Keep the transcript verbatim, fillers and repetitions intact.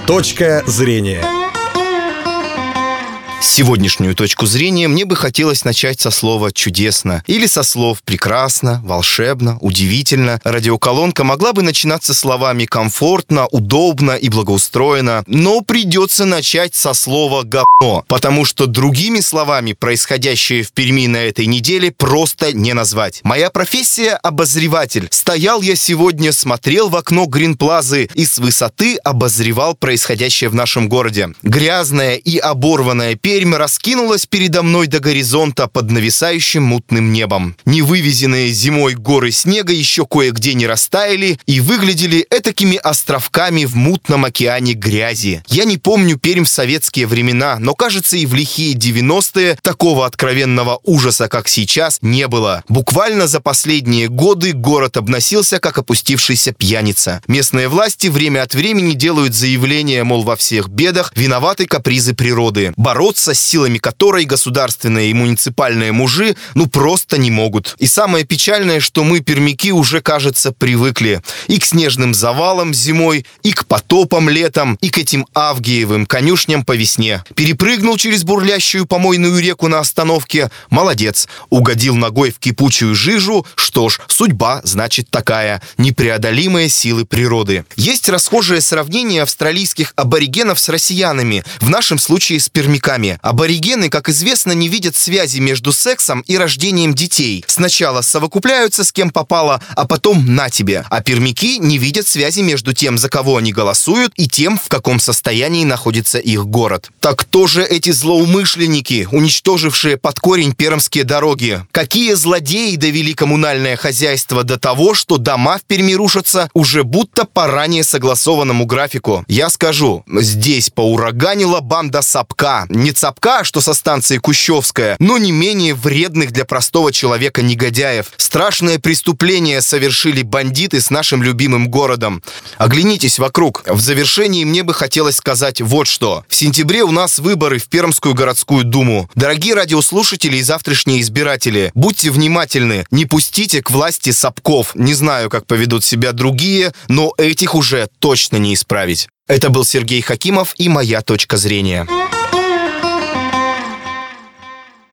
Точка зрения. Сегодняшнюю точку зрения мне бы хотелось начать со слова «чудесно» или со слов «прекрасно», «волшебно», «удивительно». Радиоколонка могла бы начинаться словами «комфортно», «удобно» и «благоустроено», но придется начать со слова «говно», потому что другими словами происходящее в Перми на этой неделе просто не назвать. Моя профессия — обозреватель. Стоял я сегодня, смотрел в окно Гринплазы и с высоты обозревал происходящее в нашем городе. Грязная и оборванная Пермь раскинулась передо мной до горизонта под нависающим мутным небом. Невывезенные зимой горы снега еще кое-где не растаяли и выглядели этакими островками в мутном океане грязи. Я не помню Пермь в советские времена, но, кажется, и в лихие девяностые такого откровенного ужаса, как сейчас, не было. Буквально за последние годы город обносился, как опустившийся пьяница. Местные власти время от времени делают заявления, мол, во всех бедах виноваты капризы природы, бороться с силами которой государственные и муниципальные мужи ну просто не могут. И самое печальное, что мы, пермяки, уже, кажется, привыкли и к снежным завалам зимой, и к потопам летом, и к этим авгиевым конюшням по весне. Перепрыгнул через бурлящую помойную реку на остановке — молодец. Угодил ногой в кипучую жижу — что ж, судьба, значит, такая. Непреодолимые силы природы. Есть расхожее сравнение австралийских аборигенов с россиянами, в нашем случае с пермяками. Аборигены, как известно, не видят связи между сексом и рождением детей. Сначала совокупляются с кем попало, а потом на тебе. А пермяки не видят связи между тем, за кого они голосуют, и тем, в каком состоянии находится их город. Так кто же эти злоумышленники, уничтожившие под корень пермские дороги? Какие злодеи довели коммунальное хозяйство до того, что дома в Перми рушатся уже будто по ранее согласованному графику? Я скажу, здесь поураганила банда Сапка. Не Цапка, что со станции Кущевская, но не менее вредных для простого человека негодяев. Страшное преступление совершили бандиты с нашим любимым городом. Оглянитесь вокруг. В завершении мне бы хотелось сказать вот что. В сентябре у нас выборы в Пермскую городскую думу. Дорогие радиослушатели и завтрашние избиратели, будьте внимательны, не пустите к власти Сапков. Не знаю, как поведут себя другие, но этих уже точно не исправить. Это был Сергей Хакимов и «Моя точка зрения».